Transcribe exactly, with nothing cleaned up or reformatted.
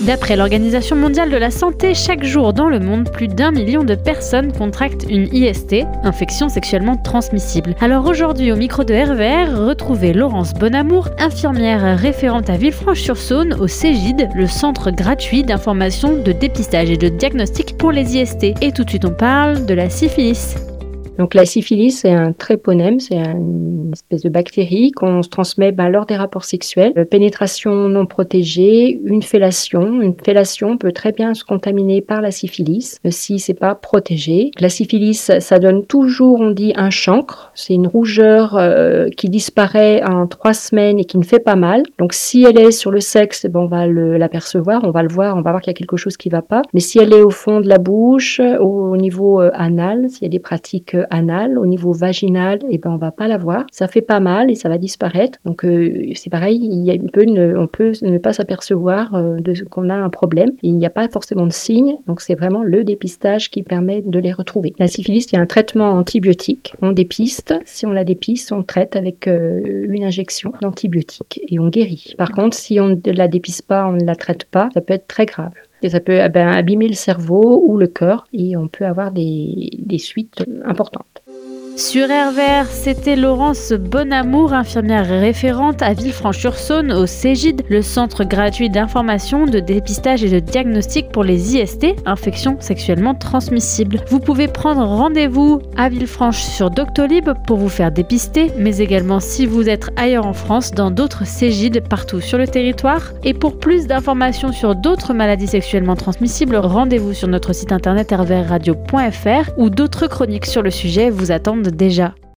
D'après l'Organisation mondiale de la santé, chaque jour dans le monde, plus d'un million de personnes contractent une I S T, infection sexuellement transmissible. Alors aujourd'hui, au micro de R V R, retrouvez Laurence Bonamour, infirmière référente à Villefranche-sur-Saône au CEGID, le centre gratuit d'information, de dépistage et de diagnostic pour les I S T. Et tout de suite, on parle de la syphilis. Donc la syphilis, c'est un tréponème, c'est une espèce de bactérie qu'on se transmet ben, lors des rapports sexuels. Euh, pénétration non protégée, une fellation. Une fellation peut très bien se contaminer par la syphilis euh, si c'est pas protégé. La syphilis, ça, ça donne toujours, on dit, un chancre. C'est une rougeur euh, qui disparaît en trois semaines et qui ne fait pas mal. Donc si elle est sur le sexe, ben, on va le, l'apercevoir, on va le voir, on va voir qu'il y a quelque chose qui va pas. Mais si elle est au fond de la bouche, au, au niveau euh, anal, s'il y a des pratiques euh, anal, au niveau vaginal, et eh ben on va pas la voir. Ça fait pas mal et ça va disparaître. Donc euh, c'est pareil, il y a, on, peut ne, on peut ne pas s'apercevoir euh, de, qu'on a un problème. Et il n'y a pas forcément de signes. Donc c'est vraiment le dépistage qui permet de les retrouver. La syphilis, il y a un traitement antibiotique. On dépiste. Si on la dépiste, on traite avec euh, une injection d'antibiotique et on guérit. Par contre, si on ne la dépiste pas, on ne la traite pas, ça peut être très grave. Et ça peut ben, abîmer le cerveau ou le cœur et on peut avoir des, des suites importantes. Sur R V R, c'était Laurence Bonamour, infirmière référente à Villefranche-sur-Saône au CEGID, le centre gratuit d'information, de dépistage et de diagnostic pour les I S T, infections sexuellement transmissibles. Vous pouvez prendre rendez-vous à Villefranche sur Doctolib pour vous faire dépister, mais également si vous êtes ailleurs en France, dans d'autres CEGID partout sur le territoire. Et pour plus d'informations sur d'autres maladies sexuellement transmissibles, rendez-vous sur notre site internet r v r radio point f r où d'autres chroniques sur le sujet vous attendent déjà.